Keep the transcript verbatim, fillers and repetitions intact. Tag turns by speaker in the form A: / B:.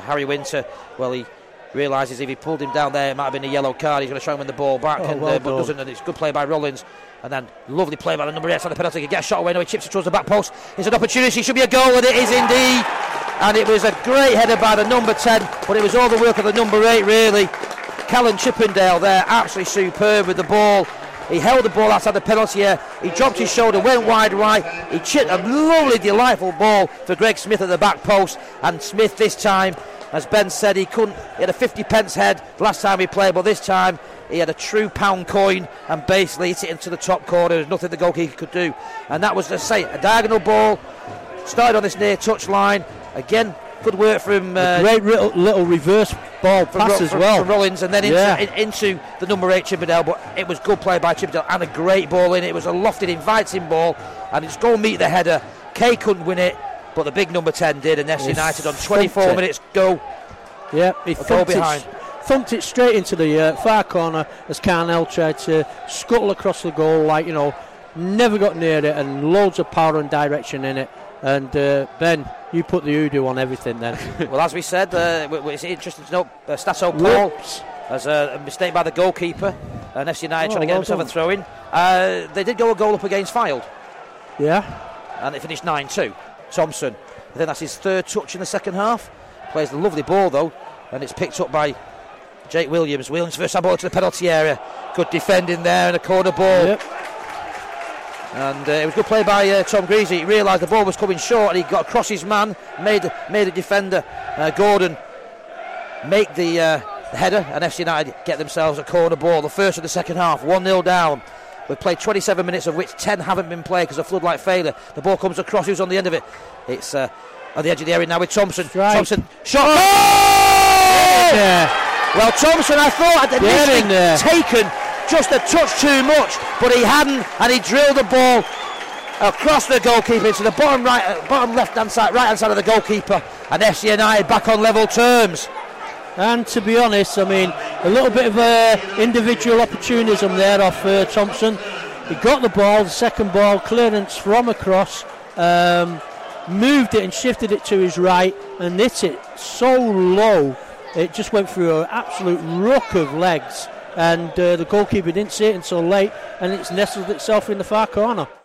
A: Harry Winter, well, he realises if he pulled him down there, it might have been a yellow card. He's going to show him the ball back,
B: oh,
A: and,
B: well
A: uh, but doesn't. And it's good play by Rollins. And then lovely play by the number eight on the penalty. He gets a shot away. No, he chips it towards the back post. It's an opportunity. It should be a goal, and it is indeed. And it was a great header by the number ten, but it was all the work of the number eight, really. Callum Chippendale there, absolutely superb with the ball. He held the ball outside the penalty area. He dropped his shoulder, went wide right. He chipped a lovely, delightful ball for Greg Smith at the back post. And Smith this time, as Ben said, he couldn't. He had a fifty pence head last time he played, but this time he had a true pound coin and basically hit it into the top corner. There's nothing the goalkeeper could do. And that was, let's say, a diagonal ball. Started on this near touch line. Again, good work from uh,
B: great little, little reverse ball pass
A: from,
B: as well
A: from Rollins, and then into,
B: yeah.
A: in, into the number eight Chippendale. But it was good play by Chippendale and a great ball in. It was a lofted, inviting ball, and it's go and meet the header. Kay couldn't win it, but the big number ten did, and F C United on twenty-four minutes go.
B: Yeah, he thumped it,
A: behind.
B: thumped it straight into the uh, far corner as Carnell tried to scuttle across the goal, like, you know, never got near it, and loads of power and direction in it. And uh, Ben, you put the hoodoo on everything then.
A: Well, as we said, uh, it's interesting to note uh, Stasso Paul has a mistake by the goalkeeper, and F C United
B: oh,
A: trying to get
B: well
A: himself
B: done.
A: a throw-in. Uh, they did go a goal up against Fylde.
B: Yeah.
A: And it finished nine two. Thompson, I think that's his third touch in the second half. Plays the lovely ball though, and it's picked up by Jake Williams. Williams first time ball to the penalty area. Good defending there, and a corner ball.
B: Yep.
A: And uh, it was good play by uh, Tom Greasy. He realised the ball was coming short, and he got across his man, made made a defender, uh, Gordon, make the, uh, the header, and F C United get themselves a corner ball. The first of the second half, one nil down. We've played twenty-seven minutes, of which ten haven't been played because of floodlight failure. The ball comes across. Who's on the end of it? It's uh, on the edge of the area now with Thompson.
B: Right.
A: Thompson shot.
B: Oh!
A: Oh!
B: Yeah.
A: Well, Thompson, I thought had initially taken just a touch too much, but he hadn't, and he drilled the ball across the goalkeeper into the bottom right, uh, bottom left-hand side, right-hand side of the goalkeeper, and F C United back on level terms.
B: And to be honest, I mean, a little bit of uh, individual opportunism there off uh, Thompson. He got the ball, the second ball, clearance from across, um, moved it and shifted it to his right, and hit it so low, it just went through an absolute ruck of legs. And uh, the goalkeeper didn't see it until late, and it's nestled itself in the far corner.